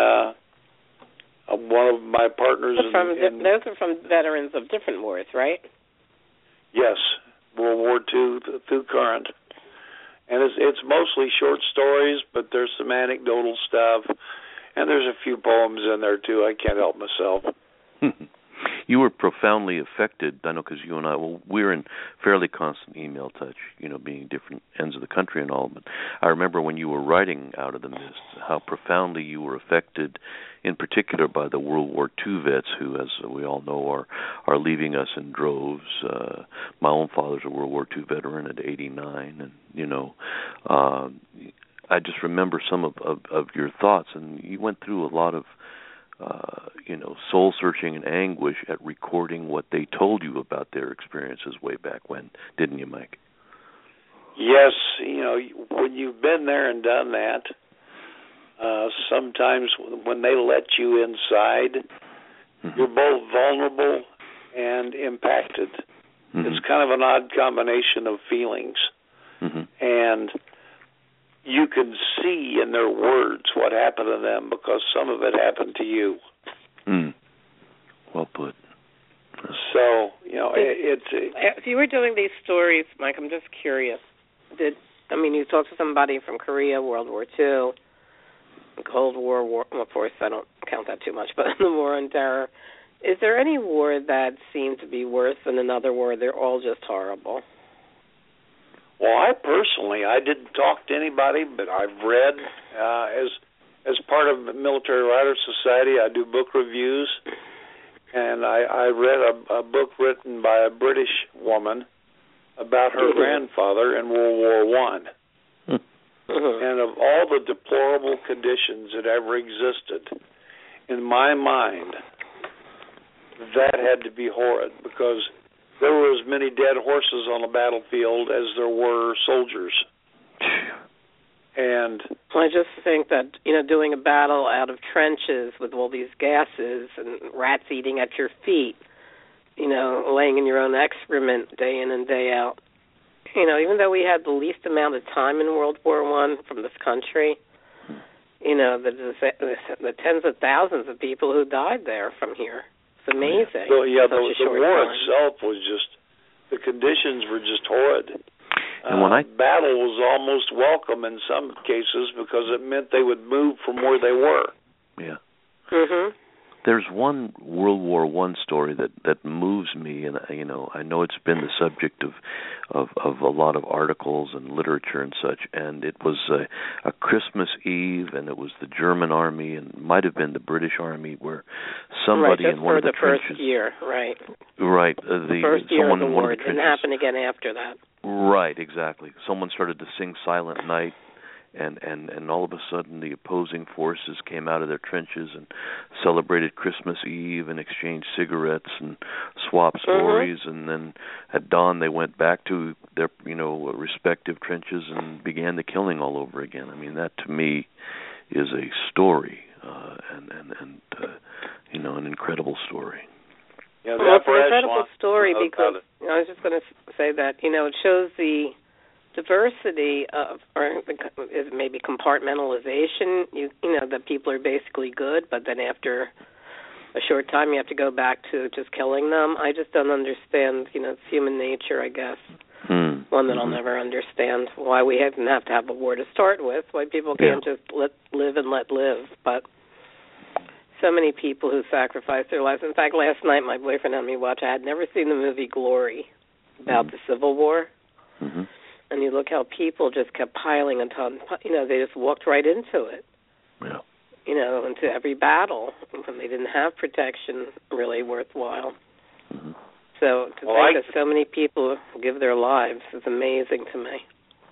uh, one of my partners. From in, in, those are from veterans of different wars, right? Yes, World War Two through current. And it's, it's mostly short stories, but there's some anecdotal stuff, and there's a few poems in there, too. I can't help myself. You were profoundly affected, I know, because you and I, well, we're in fairly constant email touch, you know, being different ends of the country and all, but I remember when you were writing Out of the Mist, how profoundly you were affected, in particular by the World War Two vets who, as we all know, are are leaving us in droves. Uh, my own father's a World War Two veteran at eighty-nine, and, you know, uh, I just remember some of, of, of your thoughts, and you went through a lot of Uh, you know, soul-searching and anguish at recording what they told you about their experiences way back when, didn't you, Mike? Yes, you know, when you've been there and done that, uh, sometimes when they let you inside, mm-hmm. you're both vulnerable and impacted. Mm-hmm. It's kind of an odd combination of feelings. Mm-hmm. And you can see in their words what happened to them because some of it happened to you. Mm. Well put. So, you know, it, it's... If you were doing these stories, Mike, I'm just curious. Did I mean, you talked to somebody from Korea, World War Two, Cold War, war well, of course, I don't count that too much, but the War on Terror. Is there any war that seemed to be worse than another war? They're all just horrible. Well, I personally, I didn't talk to anybody, but I've read, uh, as as part of the Military Writers Society, I do book reviews, and I, I read a, a book written by a British woman about her mm-hmm. grandfather in World War One. Mm-hmm. And of all the deplorable conditions that ever existed, in my mind, that had to be horrid, because there were as many dead horses on the battlefield as there were soldiers. And I just think that, you know, doing a battle out of trenches with all these gases and rats eating at your feet, you know, laying in your own excrement day in and day out. You know, even though we had the least amount of time in World War One from this country, you know, the, the, the tens of thousands of people who died there from here. It's amazing. So, yeah, the, the war time. itself was just, the conditions were just horrid. And when uh, I battle was almost welcome in some cases because it meant they would move from where they were. Yeah. Mhm. There's one World War One story that, that moves me, and you know, I know it's been the subject of, of, of a lot of articles and literature and such. And it was a, a Christmas Eve, and it was the German army, and might have been the British army, where somebody right, in one of the, the trenches. First year, right. Right. Uh, the, the first year someone of the in war. one of It the didn't trenches. happen again after that. Right. Exactly. Someone started to sing Silent Night. and and and all of a sudden the opposing forces came out of their trenches and celebrated Christmas Eve and exchanged cigarettes and swapped stories, mm-hmm. and then at dawn they went back to their, you know, respective trenches and began the killing all over again. I mean, that to me is a story, uh, and and and uh, you know, an incredible story. Yeah, well, it's an incredible story because you know, I was just going to say that, you know, it shows the diversity of, or maybe compartmentalization. You you know, that people are basically good, but then after a short time you have to go back to just killing them. I just don't understand. You know, it's human nature, I guess. Hmm. One that mm-hmm. I'll never understand. Why we didn't have to have a war to start with. Why people can't yeah. just let live and let live. But so many people who sacrifice their lives. In fact, last night my boyfriend had me watch. I had never seen the movie Glory about mm-hmm. the Civil War. Mm-hmm. And you look how people just kept piling a ton. You know, they just walked right into it. Yeah. You know, into every battle when they didn't have protection really worthwhile. Mm-hmm. So to well, think I, that so many people give their lives is amazing to me.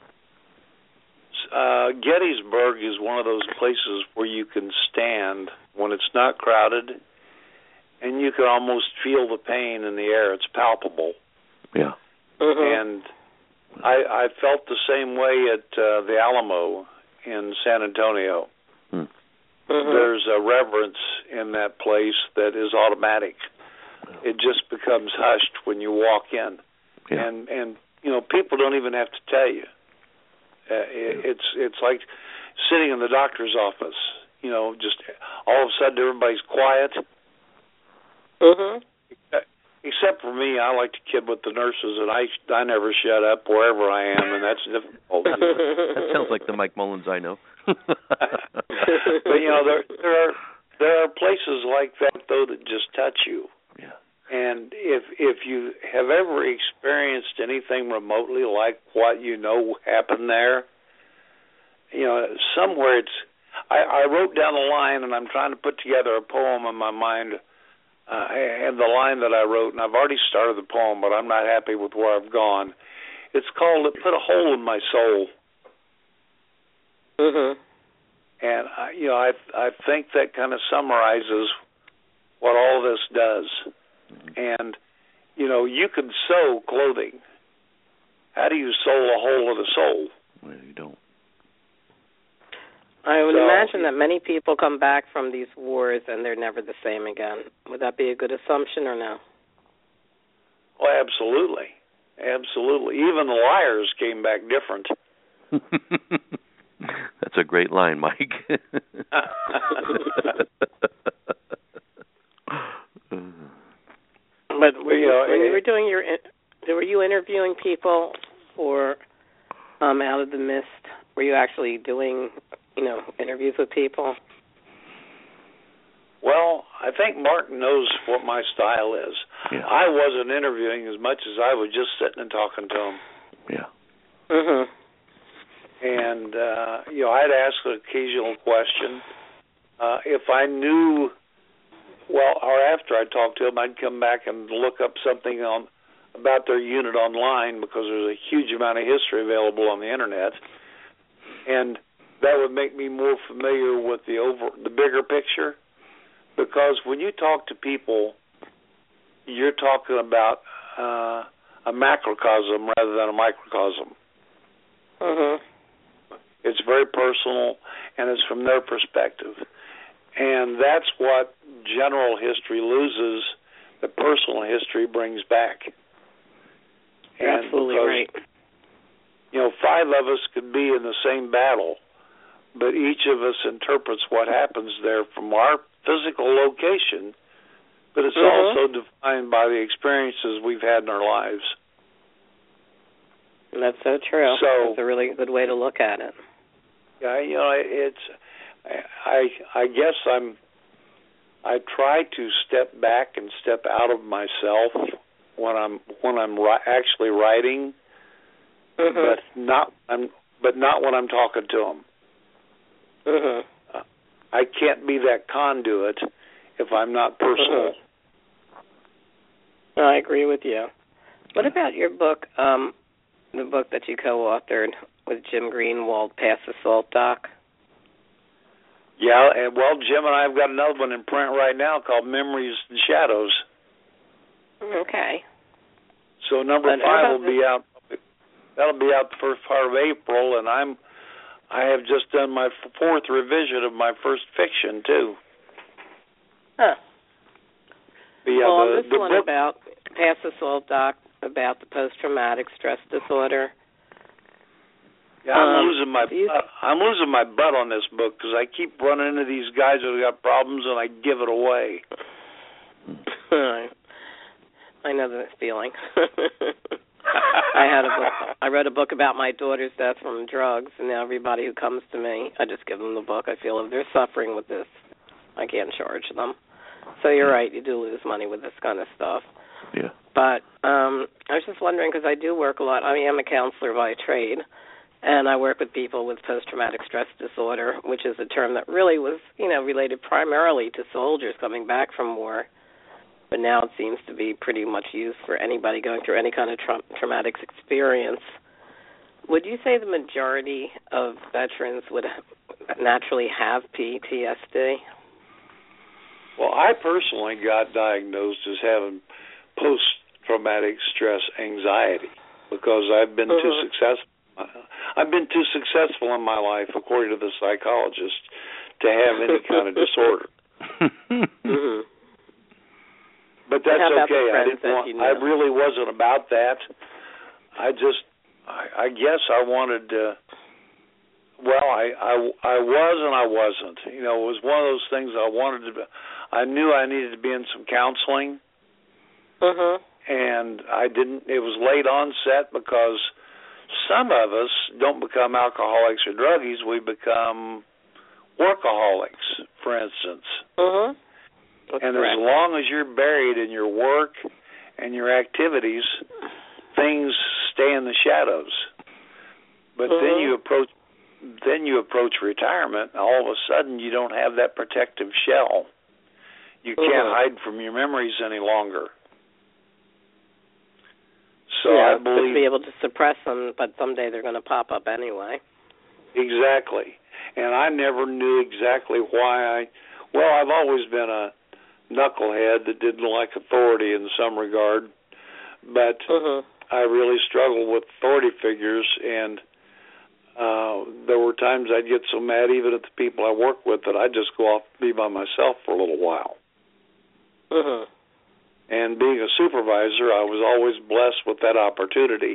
Uh, Gettysburg is one of those places where you can stand when it's not crowded, and you can almost feel the pain in the air. It's palpable. Yeah. Mm-hmm. And I, I felt the same way at uh, the Alamo in San Antonio. Hmm. Mm-hmm. There's a reverence in that place that is automatic. It just becomes hushed when you walk in. Yeah. And, and, you know, people don't even have to tell you. Uh, it, it's it's like sitting in the doctor's office. You know, just all of a sudden everybody's quiet. Mm-hmm. Except for me, I like to kid with the nurses, and I I never shut up wherever I am, and that's difficult. That sounds like the Mike Mullins I know. But you know, there there are there are places like that though that just touch you. Yeah. And if if you have ever experienced anything remotely like what you know happened there, you know, somewhere it's. I, I wrote down a line, and I'm trying to put together a poem in my mind. Uh, and the line that I wrote, and I've already started the poem, but I'm not happy with where I've gone. It's called "It Put a Hole in My Soul." Mm-hmm. And I, you know, I I think that kind of summarizes what all this does. And you know, you can sew clothing. How do you sew a hole in a soul? Well, you don't. I would so, imagine that many people come back from these wars and they're never the same again. Would that be a good assumption or no? Oh, absolutely. Absolutely. Even the liars came back different. That's a great line, Mike. But were you, know, when it, you were doing your, were you interviewing people for um, Out of the Mist? Were you actually doing, you know, interviews with people? Well, I think Mark knows what my style is. Yeah. I wasn't interviewing as much as I was just sitting and talking to him. Yeah. Mhm. And uh, you know, I'd ask an occasional question. Uh, if I knew, well, or after I talked to him, I'd come back and look up something on about their unit online because there's a huge amount of history available on the internet. And that would make me more familiar with the over the bigger picture, because when you talk to people, you're talking about uh, a macrocosm rather than a microcosm. Mhm. It's very personal, and it's from their perspective, and that's what general history loses. The personal history brings back. And absolutely because, right. You know, five of us could be in the same battle, but each of us interprets what happens there from our physical location, but it's mm-hmm. also defined by the experiences we've had in our lives. And that's so true. So, that's a really good way to look at it. Yeah, you know, it's. I I guess I'm. I try to step back and step out of myself when I'm when I'm ri- actually writing. Mm-hmm. But not I'm, but not when I'm talking to them. Mm-hmm. Uh, I can't be that conduit if I'm not personal. Mm-hmm. I agree with you. What about your book, um, the book that you co-authored, with Jim Greenwald, Pass the Salt Doc? Yeah, and well, Jim and I have got another one in print right now called Memories and Shadows. Okay. So number But five will this? be out. That'll be out the first part of April, and I'm I have just done my fourth revision of my first fiction too. Huh. But yeah, well, the, this the one book, about Pass the Salt Doc about the post-traumatic stress disorder. Yeah, I'm um, losing my you... butt. I'm losing my butt on this book because I keep running into these guys that have got problems, and I give it away. I know that feeling. I had a book. I wrote a book about my daughter's death from drugs, and now everybody who comes to me, I just give them the book. I feel if they're suffering with this, I can't charge them. So you're right. You do lose money with this kind of stuff. Yeah. But um, I was just wondering because I do work a lot. I am a counselor by trade, and I work with people with post-traumatic stress disorder, which is a term that really was, you know, related primarily to soldiers coming back from war. But now it seems to be pretty much used for anybody going through any kind of tra- traumatic experience. Would you say the majority of veterans would naturally have P T S D? Well, I personally got diagnosed as having post-traumatic stress anxiety because I've been mm-hmm. too successful. I've been too successful in my life, according to the psychologist, to have any kind of disorder. mm-hmm. But that's okay. I didn't want. You know? I really wasn't about that. I just, I, I guess I wanted to. Well, I, I, I was and I wasn't. You know, it was one of those things I wanted to. I knew I needed to be in some counseling. Uh-huh. And I didn't. It was late onset because some of us don't become alcoholics or druggies. We become workaholics, for instance. Uh-huh. That's and correct. As long as you're buried in your work and your activities, things stay in the shadows. But mm-hmm. then you approach, then you approach retirement, and all of a sudden you don't have that protective shell. You mm-hmm. can't hide from your memories any longer. So yeah, I believe to be able to suppress them, but someday they're going to pop up anyway. Exactly, and I never knew exactly why I. Well, I've always been a knucklehead that didn't like authority in some regard, but uh-huh. I really struggled with authority figures, and uh, there were times I'd get so mad even at the people I work with that I'd just go off and be by myself for a little while. Uh-huh. And being a supervisor, I was always blessed with that opportunity.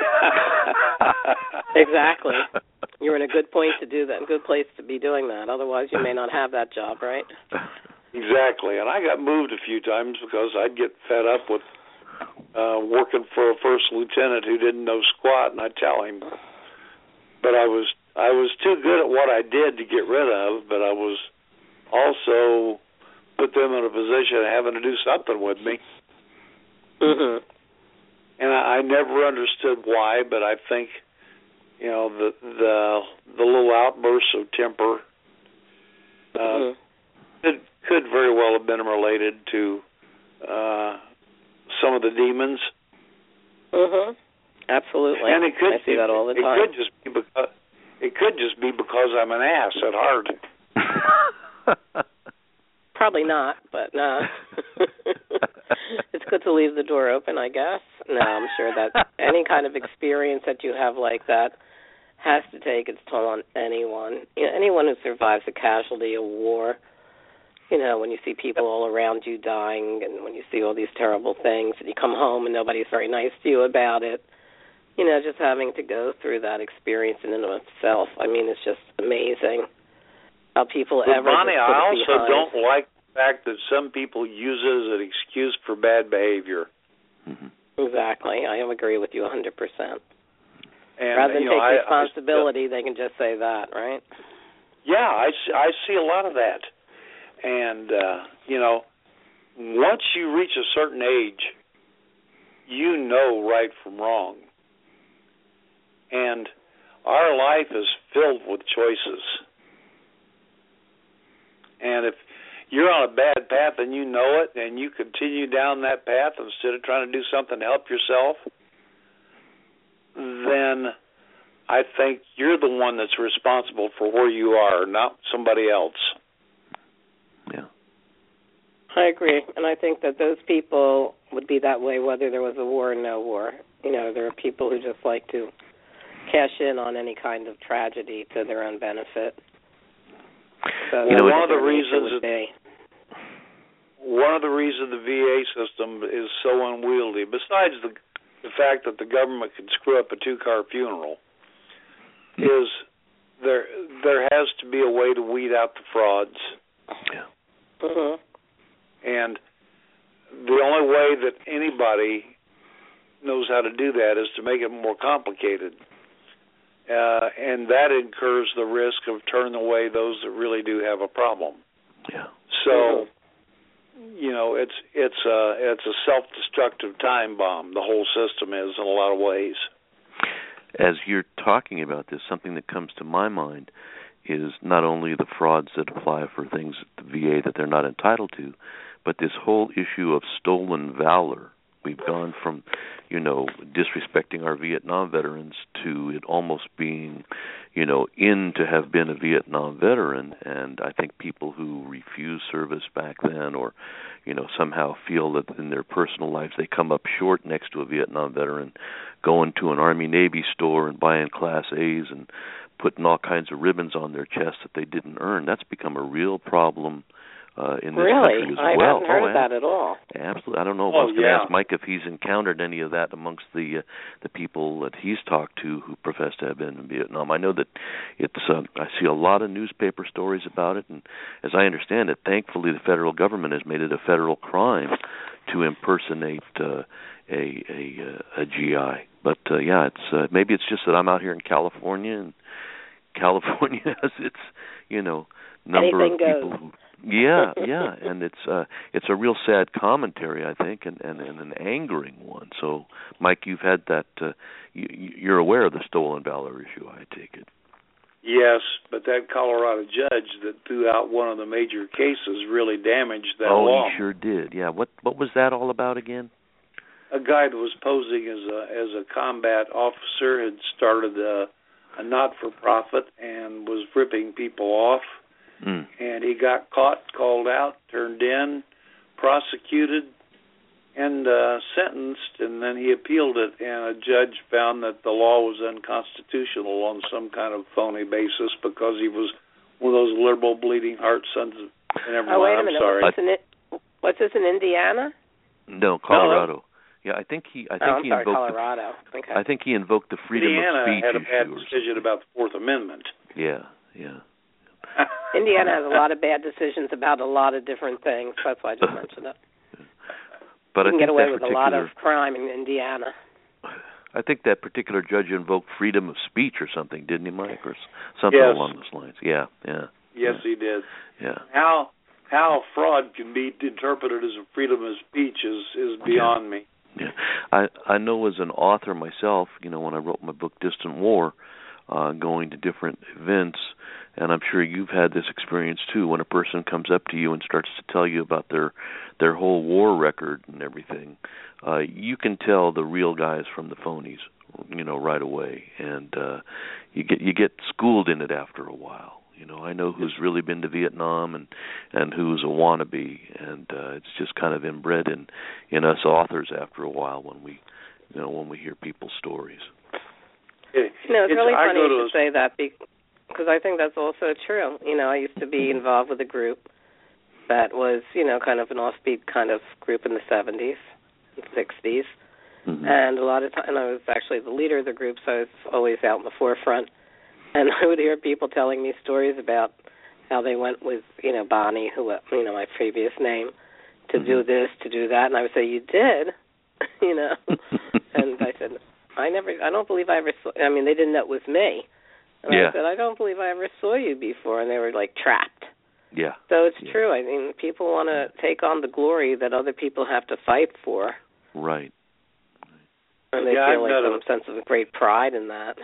Exactly. You're in a good point to do that, a good place to be doing that. Otherwise, you may not have that job, right? Exactly, and I got moved a few times because I'd get fed up with uh, working for a first lieutenant who didn't know squat, and I'd tell him. But I was I was too good at what I did to get rid of, but I was also put them in a position of having to do something with me. Mm-hmm. And I, I never understood why, but I think, you know, the the the little outbursts of temper uh, mm-hmm. could could very well have been related to uh, some of the demons. Mhm. Absolutely. And it could I see that all the it time. Could just be because, it could just be because I'm an ass at heart. Probably not, but no. It's good to leave the door open, I guess. No, I'm sure that any kind of experience that you have like that has to take its toll on anyone. You know, anyone who survives a casualty of war. You know, when you see people all around you dying and when you see all these terrible things and you come home and nobody's very nice to you about it, you know, just having to go through that experience in and of itself, I mean, it's just amazing how people but ever Bonnie, just put I it also behind. don't like the fact that some people use it as an excuse for bad behavior. Mm-hmm. Exactly. I agree with you one hundred percent. And, Rather than you know, take I, responsibility, I, they can just say that, right? Yeah, I, I see a lot of that. And, uh, you know, once you reach a certain age, you know right from wrong. And our life is filled with choices. And if you're on a bad path and you know it and you continue down that path instead of trying to do something to help yourself, then I think you're the one that's responsible for where you are, not somebody else. Yeah. I agree, and I think that those people would be that way whether there was a war or no war. You know, there are people who just like to cash in on any kind of tragedy to their own benefit. So you know, one of the reasons that, one of the reasons the V A system is so unwieldy, besides the the fact that the government can screw up a two-car funeral, is there there has to be a way to weed out the frauds. Yeah. Mm-hmm. And the only way that anybody knows how to do that is to make it more complicated. Uh, and that incurs the risk of turning away those that really do have a problem. Yeah. So, you know, it's it's a it's a self-destructive time bomb. The whole system is in a lot of ways. As you're talking about this, something that comes to my mind is not only the frauds that apply for things at the V A that they're not entitled to, but this whole issue of stolen valor. We've gone from, you know, disrespecting our Vietnam veterans to it almost being, you know, in to have been a Vietnam veteran. And I think people who refuse service back then or, you know, somehow feel that in their personal lives they come up short next to a Vietnam veteran, going to an Army-Navy store and buying Class A's and putting all kinds of ribbons on their chest that they didn't earn. That's become a real problem uh, in this really? country as I well. Really? I haven't heard oh, of that at all. Absolutely. I don't know if oh, I was going to yeah. ask Mike if he's encountered any of that amongst the uh, the people that he's talked to who profess to have been in Vietnam. I know that it's. Uh, I see a lot of newspaper stories about it, and as I understand it, thankfully the federal government has made it a federal crime to impersonate uh, a a, a G I. But uh, yeah, it's uh, maybe it's just that I'm out here in California, and California has its you know number Anything of people goes. who. Yeah, yeah, and it's uh, it's a real sad commentary, I think, and, and, and an angering one. So, Mike, you've had that. Uh, you, you're aware of the stolen valor issue, I take it. Yes, but that Colorado judge that threw out one of the major cases really damaged that oh, law. Oh, he sure did. Yeah. What what was that all about again? A guy that was posing as a as a combat officer had started a, a not-for-profit and was ripping people off. Mm. And he got caught, called out, turned in, prosecuted, and uh, sentenced, and then he appealed it, and a judge found that the law was unconstitutional on some kind of phony basis because he was one of those liberal bleeding heart sons of... Never oh, mind, wait a I'm minute. sorry. What's, in, what's this, in Indiana? No, Colorado. Yeah, I think he. I think oh, I'm he sorry, invoked. Colorado. The, okay. I think he invoked the freedom Indiana of speech had a bad issue decision about the Fourth Amendment. Yeah, yeah. Indiana has a lot of bad decisions about a lot of different things. That's why I just mentioned it. But you I can think get away that with particular, a lot of crime in Indiana. I think that particular judge invoked freedom of speech or something, didn't he, Mike, or something yes. along those lines? Yeah, yeah. Yes, yeah. he did. Yeah. How how fraud can be interpreted as a freedom of speech is is beyond yeah. me. Yeah, I I know as an author myself, you know, when I wrote my book Distant War, uh, going to different events. And I'm sure you've had this experience too, when a person comes up to you and starts to tell you about their their whole war record and everything. Uh, you can tell the real guys from the phonies, you know, right away, and uh, you get you get schooled in it after a while. You know, I know who's really been to Vietnam and and who's a wannabe, and uh, it's just kind of inbred in in us authors after a while when we, you know, when we hear people's stories. It, you know, it's, it's really I funny go you to should say that because I think that's also true. You know, I used to be involved with a group that was, you know, kind of an offbeat kind of group in the seventies, sixties, mm-hmm. and a lot of time, and I was actually the leader of the group, so I was always out in the forefront. And I would hear people telling me stories about how they went with, you know, Bonnie, who, you know, my previous name, to mm-hmm. do this, to do that, and I would say, "You did," you know, and I said, "I never, I don't believe I ever saw." I mean, they didn't know it was me, and yeah. I said, "I don't believe I ever saw you before," and they were like trapped. Yeah. So it's yeah. true. I mean, people want to take on the glory that other people have to fight for. Right. And they yeah, feel like some a, sense of great pride in that.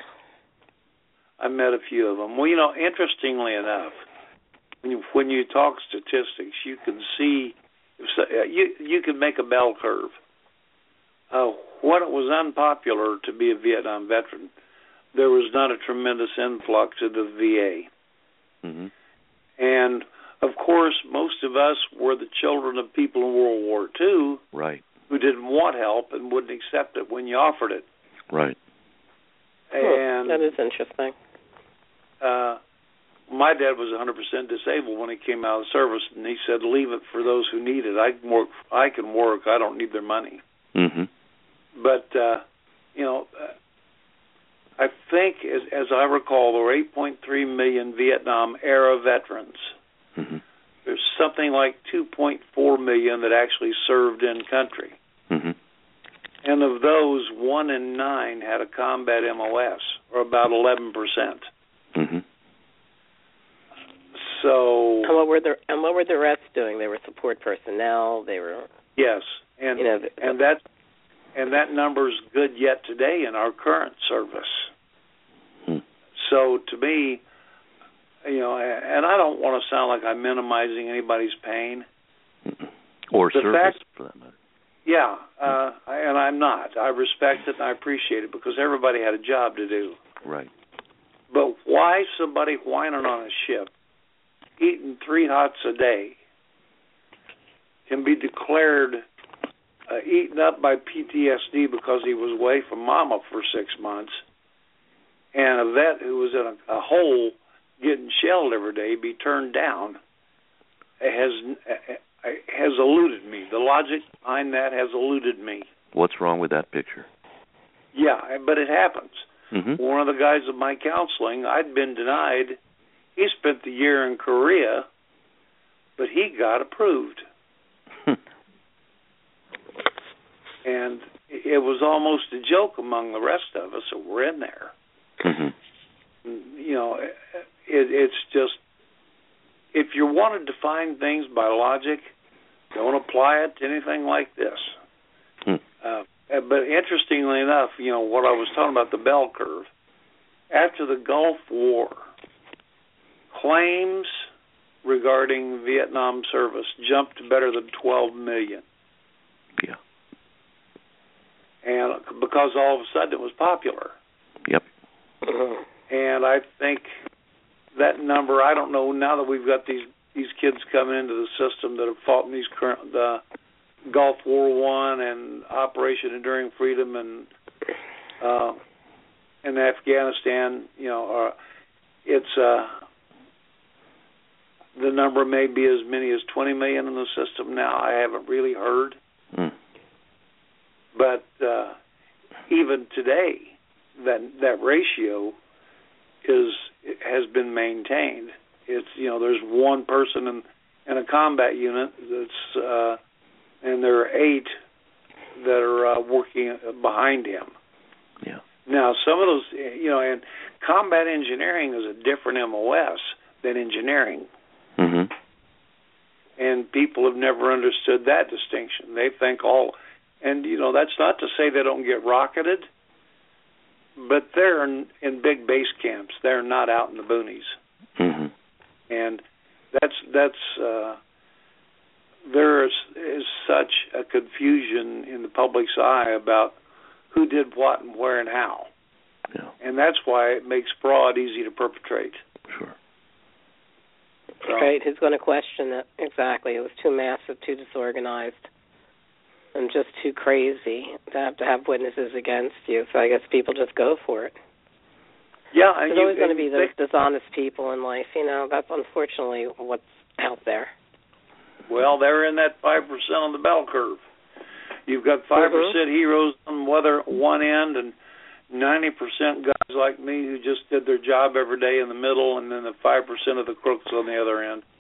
I met a few of them. Well, you know, interestingly enough, when you, when you talk statistics, you can see, you you can make a bell curve. Uh, when it was unpopular to be a Vietnam veteran, there was not a tremendous influx of the V A. Mm-hmm. And, of course, most of us were the children of people in World War Two right. who didn't want help and wouldn't accept it when you offered it. Right. And oh, that is interesting. Uh, my dad was one hundred percent disabled when he came out of the service, and he said, leave it for those who need it. I can work. I can work. I don't need their money. Mm-hmm. But, uh, you know, I think, as, as I recall, there were eight point three million Vietnam-era veterans. Mm-hmm. There's something like two point four million that actually served in country. Mm-hmm. And of those, one in nine had a combat M O S, or about eleven percent. Mm-hmm. So. And what were the and what were the rest doing? They were support personnel. They were. Yes, and you know, the, and that and that number's good yet today in our current service. Hmm. So to me, you know, and I don't want to sound like I'm minimizing anybody's pain. Or the service, fact, for that matter. Yeah, uh, and I'm not. I respect it and I appreciate it because everybody had a job to do. Right. But why somebody whining on a ship, eating three hots a day, can be declared uh, eaten up by P T S D because he was away from mama for six months, and a vet who was in a, a hole getting shelled every day be turned down, has has eluded me. The logic behind that has eluded me. What's wrong with that picture? Yeah, but it happens. Mm-hmm. One of the guys of my counseling, I'd been denied. He spent the year in Korea, but he got approved. And it was almost a joke among the rest of us that were in there. Mm-hmm. You know, it, it's just, if you want to define things by logic, don't apply it to anything like this. Hmm. Uh, but interestingly enough, you know, what I was talking about, the bell curve, after the Gulf War, claims regarding Vietnam service jumped to better than twelve million. Yeah. And because all of a sudden it was popular. Yep. And I think that number, I don't know, now that we've got these these kids coming into the system that have fought in these current, the Gulf War One and Operation Enduring Freedom and uh, in Afghanistan, you know, uh, it's uh, the number may be as many as twenty million in the system now. I haven't really heard. Mm. But uh, even today, that that ratio is has been maintained. It's, you know, there's one person in, in a combat unit that's, uh, and there are eight that are uh, working behind him. Yeah. Now, some of those, you know, and combat engineering is a different M O S than engineering. Mm-hmm. And people have never understood that distinction. They think all, and, you know, that's not to say they don't get rocketed, but they're in, in big base camps. They're not out in the boonies. Mm-hmm. And that's, that's uh, there is, is such a confusion in the public's eye about who did what and where and how. Yeah. And that's why it makes fraud easy to perpetrate. Sure. So, right, who's going to question it? Exactly. It was too massive, too disorganized, and just too crazy to have to have witnesses against you. So I guess people just go for it. Yeah, and There's you, always going to be those they, dishonest people in life. You know, that's unfortunately what's out there. Well, they're in that five percent on the bell curve. You've got five percent mm-hmm. heroes on whether one end and ninety percent guys like me who just did their job every day in the middle, and then the five percent of the crooks on the other end.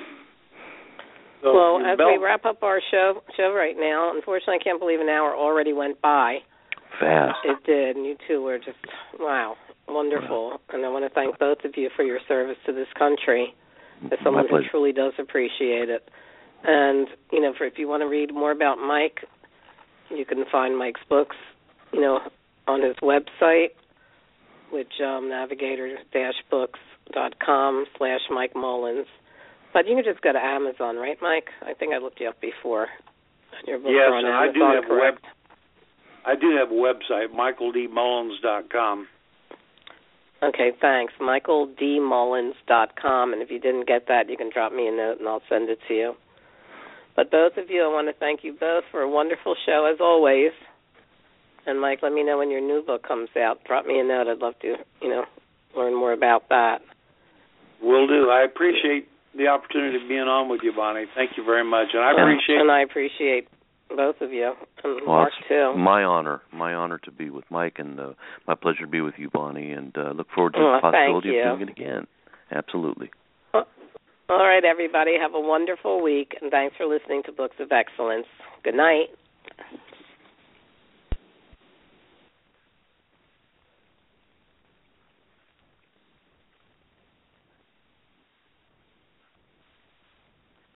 So well, as bell- we wrap up our show show right now, unfortunately I can't believe an hour already went by. Fast. It did, and you two were just, wow, wonderful. Wow. And I want to thank both of you for your service to this country, as someone who truly does appreciate it. And, you know, for if you want to read more about Mike, you can find Mike's books, you know, on his website, which um, navigator dash books dot com slash Mike Mullins. But you can just go to Amazon, right, Mike? I think I looked you up before. Your books yes, are on and Amazon, I do have correct? a web. I do have a website, michael d mullins dot com. Okay, thanks. Michael D Mullins dot com, and if you didn't get that, you can drop me a note and I'll send it to you. But both of you, I want to thank you both for a wonderful show as always. And Mike, let me know when your new book comes out. Drop me a note. I'd love to, you know, learn more about that. Will do. I appreciate the opportunity of being on with you, Bonnie. Thank you very much, and I and, appreciate. And I appreciate both of you, and well, Mark too. My honor, my honor to be with Mike, and uh, my pleasure to be with you, Bonnie, and uh, look forward to oh, the possibility thank you. of doing it again. Absolutely. Well, all right, everybody, have a wonderful week, and thanks for listening to Books of Excellence. Good night.